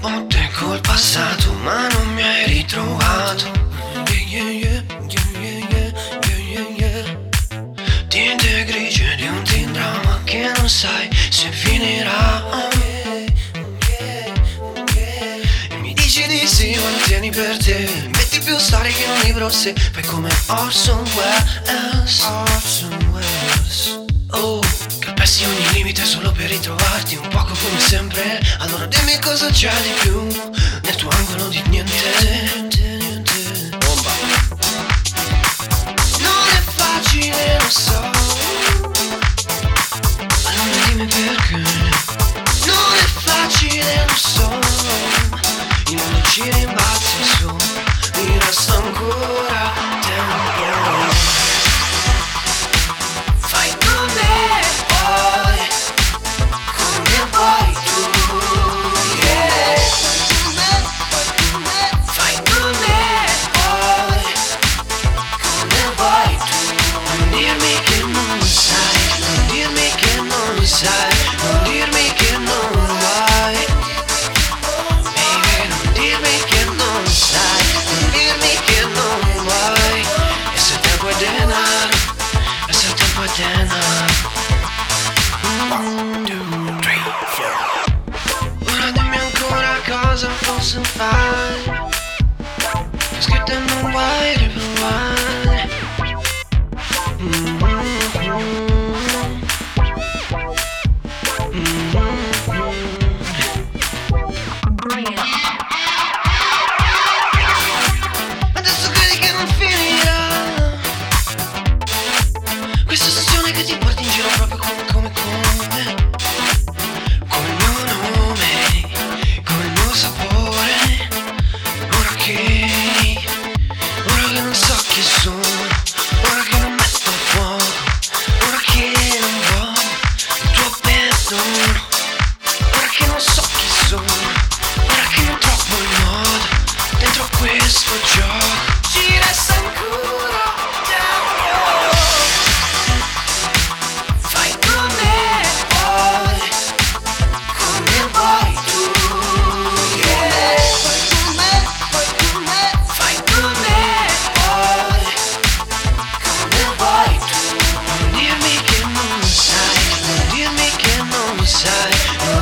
botte col passato, ma non mi hai ritrovato. Tinte grigie di un teen drama che non sai se finirà. E mi dici di sì, mantieni per te. Metti più storie che un libro se fai come Orson Welles. Oh, calpesti ogni limite solo per ritrovarti un poco come sempre. Allora dimmi cosa c'è di più nel tuo angolo di niente. Bomba. Non è facile, lo so, allora dimmi perché. Non è facile, lo so, il mondo ci rimbalza su, mi resta ancora tempo. Fai come vuoi tu, yeah. Fai come vuoi tu. Non dirmi che non sai, non dirmi che non sai, non dirmi che non vuoi. Baby, non dirmi che non sai, non dirmi che non vuoi. E se il tempo è denaro, e se il tempo è denaro. 1, 2, 3, 4. Ora dimmi ancora cosa posso fare, che scritta non vuoi riprovare. Adesso credi che non finirà questa sessione che ti porti in giro proprio come con il mio nome, con il mio sapore. Ora che non so chi sono, ora che non metto a fuoco, ora che non voglio il tuo perdono, ora che non so chi sono, ora che non trovo il modo dentro questo gioco. Ci resta ancora tempo. Fai come vuoi tu, yeah. Fai come vuoi tu. Non dirmi che non sai, non dirmi che non sai, non